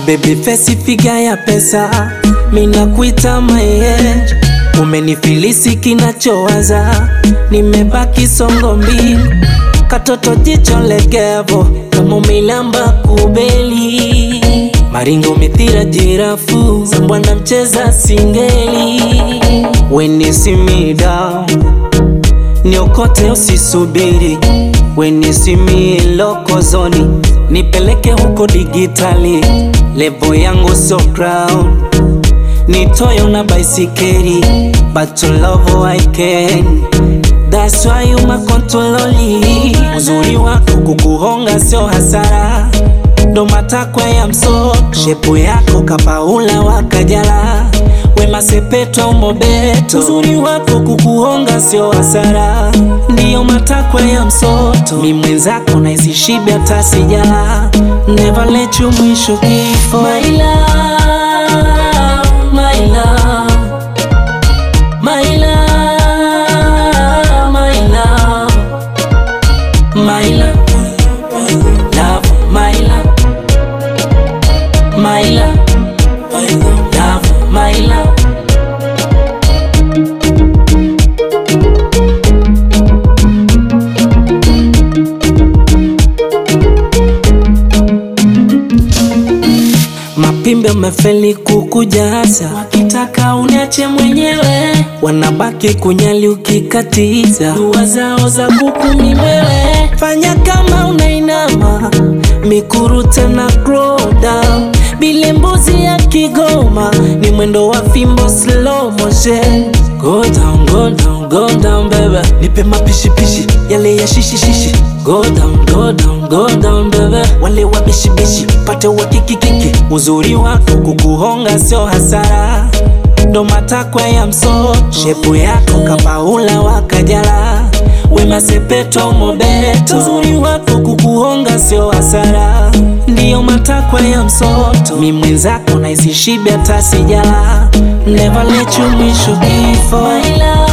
baby face figa ya pesa, mina kuita my age. Umenifilisi kinachowaza, nimebaki songo mbili. Katoto jicho legevo, kama umelamba kubeli. Maringo mithira jirafu, sambwana mcheza singeli. When you see me down, niokote usisubiri. When you see me loko zoni, nipeleke huko digitali. Levo yangu so crown, nitoyo na baisikeri. But to love I can, that's why you my controloli. Uzuri wako kukuhonga sio hasara, ndo matakwa ya msoto. Shepu yako kapaula wakajala, wema sepeto umobeto. Uzuri wako kukuhonga sio hasara, ndiyo matakwa ya msoto. Mi mwenzako naisi shibe hata sijala, never let you mwisho kifo. My love, my love, my love, my love, my love, love, my love, my love, love, my love. Mapimbe mefeli kukujaza, wakitaka uniache mwenyewe, wanabaki kunyali ukikatiza. Dua zao za kuku ni wewe, fanya kama unainama, mikuru tena grow down. Bile mbuzi ya Kigoma, ni mwendo wa fimbo slow motion. Go down, go down, go down baby, nipe mapishi pishi, yale ya shishi shishi. Go down, go down, go down baby, wale wa bishi bishi, pate wa kiki kiki. Uzuri wako kukuhonga sio hasara, ndo matakwa ya msoto. Shepu yako kapaula wakajala, wema sepeto umobeto. Uzuri wako kukuhonga sio hasara, ndiyo matakwa ya msoto. Mi mwenzako naisi shibe hata sijala, never let you mwisho kifo. My love.